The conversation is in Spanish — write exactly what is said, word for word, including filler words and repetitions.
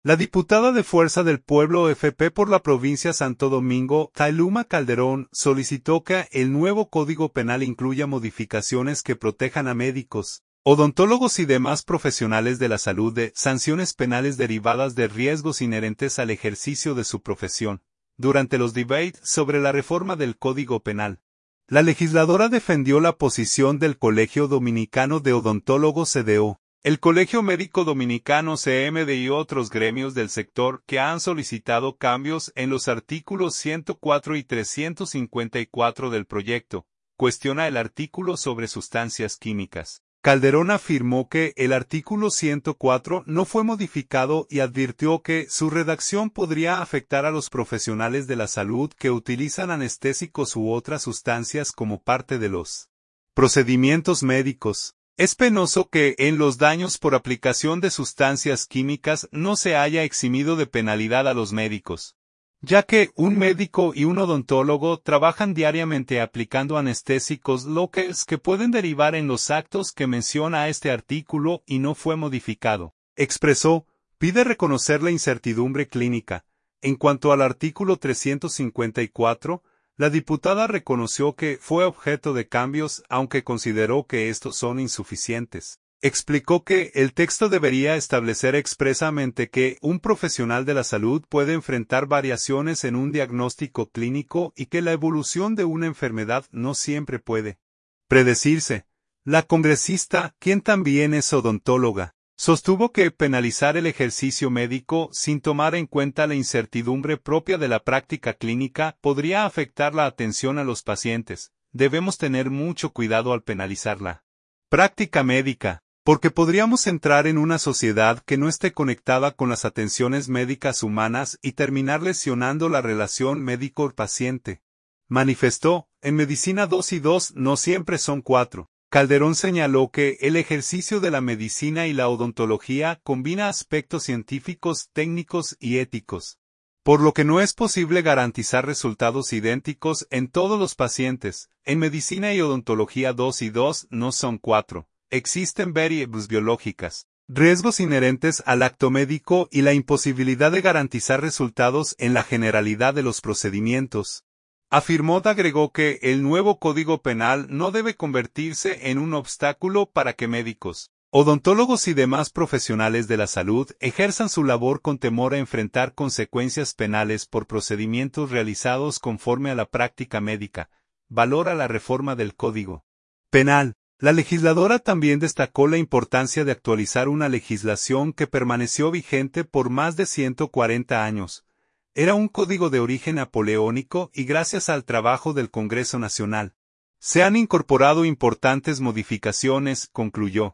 La diputada de Fuerza del Pueblo F P por la provincia Santo Domingo, Tailuma Calderón, solicitó que el nuevo Código Penal incluya modificaciones que protejan a médicos, odontólogos y demás profesionales de la salud de sanciones penales derivadas de riesgos inherentes al ejercicio de su profesión. Durante los debates sobre la reforma del Código Penal, la legisladora defendió la posición del Colegio Dominicano de Odontólogos C D O, el Colegio Médico Dominicano C M D y otros gremios del sector que han solicitado cambios en los artículos ciento cuatro y trescientos cincuenta y cuatro del proyecto. Cuestiona el artículo sobre sustancias químicas. Calderón afirmó que el artículo ciento cuatro no fue modificado y advirtió que su redacción podría afectar a los profesionales de la salud que utilizan anestésicos u otras sustancias como parte de los procedimientos médicos. Es penoso que en los daños por aplicación de sustancias químicas no se haya eximido de penalidad a los médicos, ya que un médico y un odontólogo trabajan diariamente aplicando anestésicos locales que pueden derivar en los actos que menciona este artículo y no fue modificado. Expresó, pide reconocer la incertidumbre clínica. En cuanto al artículo trescientos cincuenta y cuatro, la diputada reconoció que fue objeto de cambios, aunque consideró que estos son insuficientes. Explicó que el texto debería establecer expresamente que un profesional de la salud puede enfrentar variaciones en un diagnóstico clínico y que la evolución de una enfermedad no siempre puede predecirse. La congresista, quien también es odontóloga, sostuvo que penalizar el ejercicio médico sin tomar en cuenta la incertidumbre propia de la práctica clínica podría afectar la atención a los pacientes. Debemos tener mucho cuidado al penalizar la práctica médica, porque podríamos entrar en una sociedad que no esté conectada con las atenciones médicas humanas y terminar lesionando la relación médico-paciente. Manifestó, en medicina dos y dos no siempre son cuatro. Calderón señaló que el ejercicio de la medicina y la odontología combina aspectos científicos, técnicos y éticos, por lo que no es posible garantizar resultados idénticos en todos los pacientes. En medicina y odontología dos y dos no son cuatro. Existen variables biológicas, riesgos inherentes al acto médico y la imposibilidad de garantizar resultados en la generalidad de los procedimientos. Afirmó y agregó que el nuevo Código Penal no debe convertirse en un obstáculo para que médicos, odontólogos y demás profesionales de la salud ejerzan su labor con temor a enfrentar consecuencias penales por procedimientos realizados conforme a la práctica médica. Valora la reforma del Código Penal. La legisladora también destacó la importancia de actualizar una legislación que permaneció vigente por más de ciento cuarenta años. Era un código de origen napoleónico y gracias al trabajo del Congreso Nacional se han incorporado importantes modificaciones, concluyó.